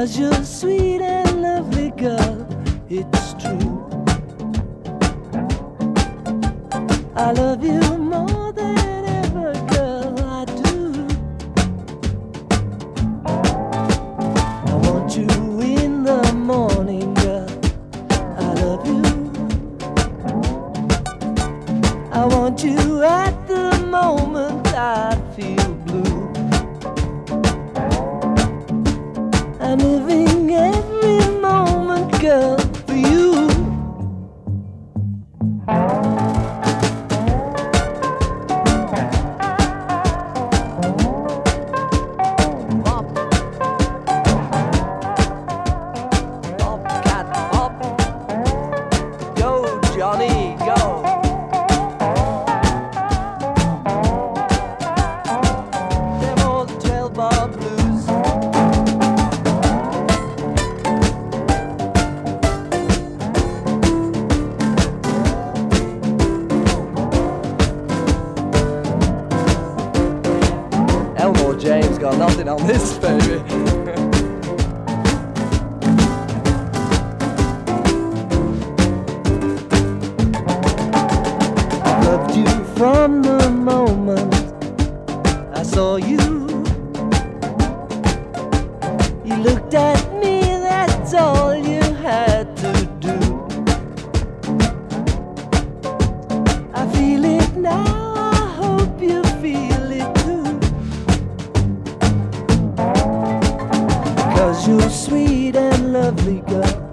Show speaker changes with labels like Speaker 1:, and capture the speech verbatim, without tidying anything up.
Speaker 1: 'cause you're sweet and lovely, girl, it's true. I love you more than ever, girl, I do. I want you in the morning, girl, I love you. I want you at the moment I feel blue. I'm living every moment, girl, for you. Bop. Bop, cat, bop. Go, Johnny, go. Them old twelve bar blues. Elmore James got nothing on this, baby. I loved you from the moment I saw you. You looked at me, that's all you had to do. I feel it now, I hope you feel it too. 'Cause you're sweet and lovely, girl,